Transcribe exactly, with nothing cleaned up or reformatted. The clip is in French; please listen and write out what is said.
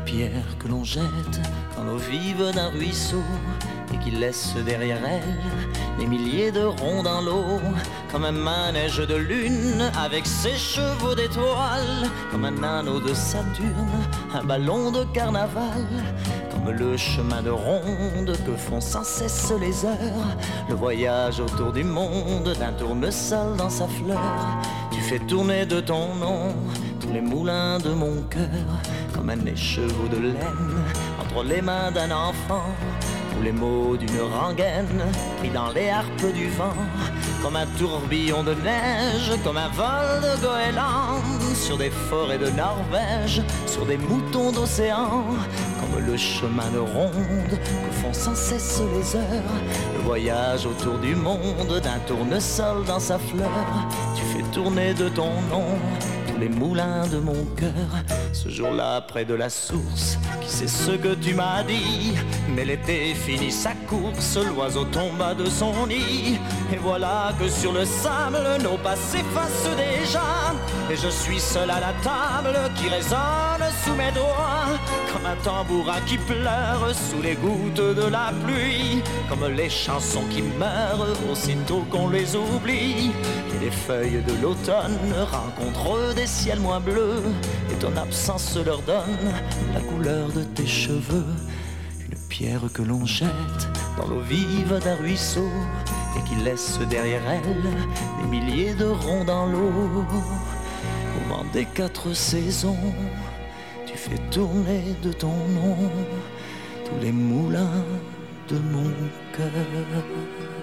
pierre que l'on jette dans l'eau vive d'un ruisseau et qui laisse derrière elle des milliers de ronds dans l'eau, comme un manège de lune avec ses chevaux d'étoiles, comme un anneau de Saturne, un ballon de carnaval, comme le chemin de ronde que font sans cesse les heures, le voyage autour du monde d'un tournesol dans sa fleur. Tu fais tourner de ton nom tous les moulins de mon cœur, comme un écheveau de laine entre les mains d'un enfant, tous les mots d'une rengaine pris dans les harpes du vent, comme un tourbillon de neige, comme un vol de goéland sur des forêts de Norvège, sur des moutons d'océan, comme le chemin de ronde que font sans cesse les heures, le voyage autour du monde d'un tournesol dans sa fleur. Tu fais tourner de ton nom tous les moulins de mon cœur. Ce jour-là près de la source, qui sait ce que tu m'as dit, mais l'été finit sa course, l'oiseau tomba de son nid, et voilà que sur le sable nos pas s'effacent déjà, et je suis seul à la table qui résonne sous mes doigts, comme un tambourin qui pleure sous les gouttes de la pluie, comme les chansons qui meurent aussitôt qu'on les oublie, et les feuilles de l'automne rencontrent des ciels moins bleus, et ton absence leur donne la couleur de tes cheveux. Une pierre que l'on jette dans l'eau vive d'un ruisseau et qui laisse derrière elle des milliers de ronds dans l'eau. Au vent des quatre saisons, tu fais tourner de ton nom tous les moulins de mon cœur.